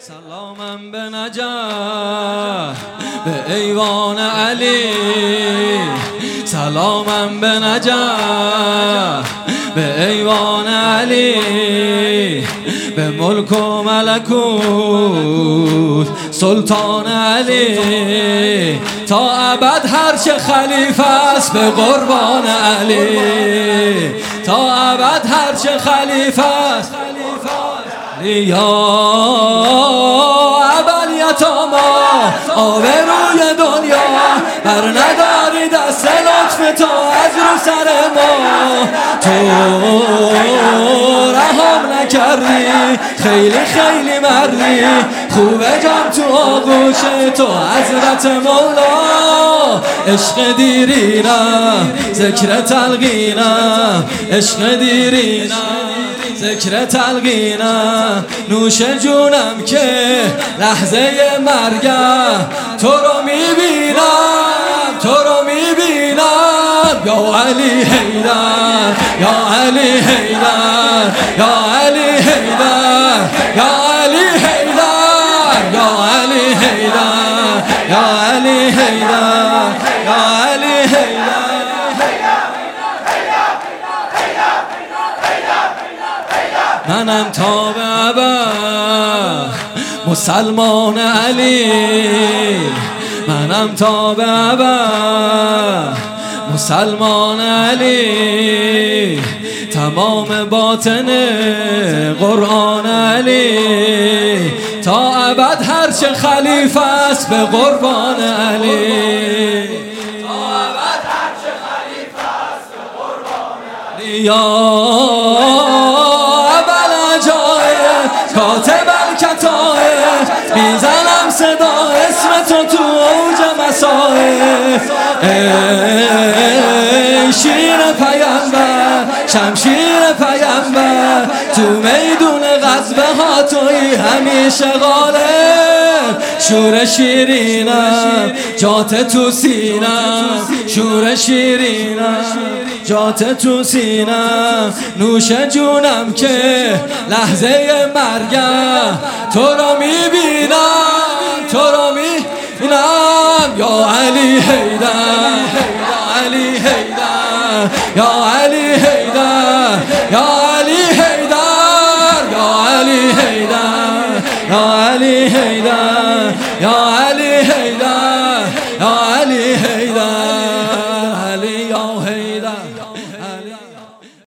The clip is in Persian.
سلامم به نجف به ایوان علی، سلامم به نجف به ایوان علی، به ملک و ملکوت سلطان علی، تا ابد هرچه خلیفه است به قربان علی، تا ابد هرچه خلیفه است یا ابلیتاما آبروی دنیا بر نداری دست لطف تو از رو سر ما، تو رحم نکردی خیلی خیلی مردی، خوبه جان تو آغوش تو حضرت مولا، عشق دیرینم ذکر تلقینم، عشق دیرینم ذکر تلقینم، نوش جونم که لحظه مرگم تو رو میبینم، تو رو میبینم، یا علی حیدر یا علی حیدر یا علی حیدر یا علی حیدر یا علی حیدر یا علی حیدر یا علی حیدر. منم تا به ابد مسلمان علی، منم تا به ابد مسلمان علی، تمام باطن قرآن علی، تا ابد هرچه خلیفه است به قربان علی، تا ابد هرچه خلیفه است به قربان علی، یا کاتب الکتائب میزنم صدا اسم تو تو اوج مسائب، ای شیر پیامبر شمشیر پیامبر، تو میدون غزوه ها تویی همیشه غالب، شور شیرینم جات تو سینم، شور شیرینم جات تو سینم، نوش جونم که لحظه مرگم تو رو میبینم، تو رو میبینم، یا علی حیدر یا علی حیدر یا علی حیدر یا علی حیدر یا علی حیدر یا علی حیدر یا